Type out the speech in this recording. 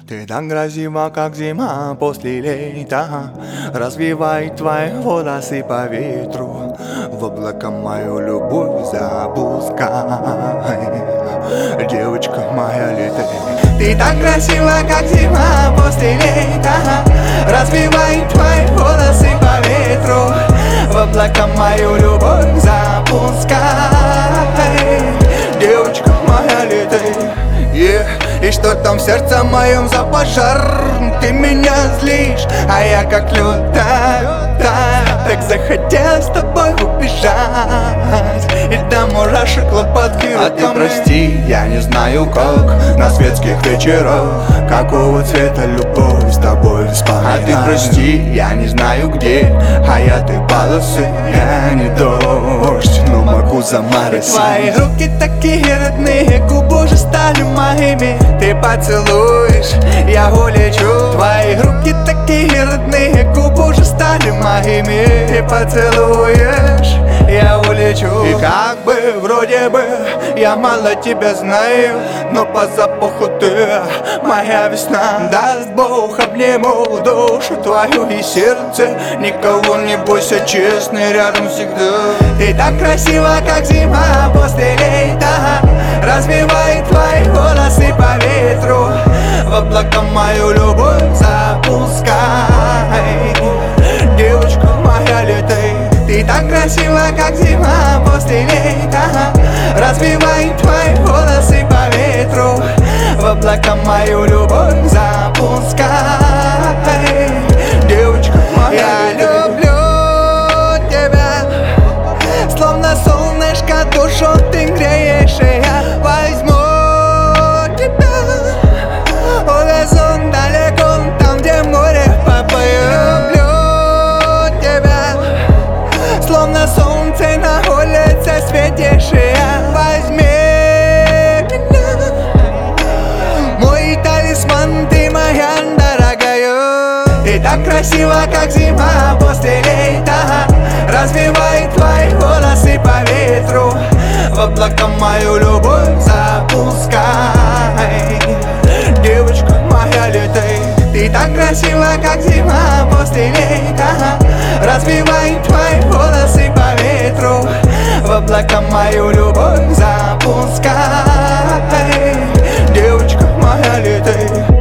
Ты так красива, как зима после лета. Развивай твои волосы по ветру, в облака мою любовь запускай. Девочка моя, летай. Ты так красива, как зима после лета. Развивай твои волосы по ветру, в облака мою любовь запускай. Девочка моя, летай. И что там в сердце моем за пожар? Ты меня злишь, а я как лед таю. Так захотелось с тобой убежать, и до мурашек лопатки руками. А ты прости, я не знаю как на светских вечерах какого цвета любовь с тобой вспоминать. А ты прости, я не знаю где, а я ты полосы, я не дождь, но могу заморосить. Твои руки такие родные, губы уже стали моими. Ты поцелуешь, я улечу. Твои руки такие родные, губы уже стали моими. Ты поцелуешь, я улечу. И как бы, вроде бы, я мало тебя знаю, но по запаху ты моя весна. Даст Бог, обниму душу твою и сердце. Никого не бойся, честный рядом всегда. Ты так красива, как зима после лета. Развивай твои волосы по ветру, в облака мою любовь запускай. Девочка моя, летай. Ты так красива, как зима после лета. Развивай твои волосы по ветру, в облака мою любовь запускай. Девочка моя, я люблю тебя, словно солнышко душу ты греешь. И я возьму тебя, увезу далеко, там где море попою. Люблю тебя, словно солнце на улице светишь. И я возьми меня, мой талисман, ты моя дорогая. Ты так красива, как зима после лета. Развивай твои волосы по ветру, в облака мою любовь запускай. Девочка моя, летай. Ты так красива, как зима после лета. Развивай твои волосы по ветру, в облака мою любовь запускай. Девочка моя, летай.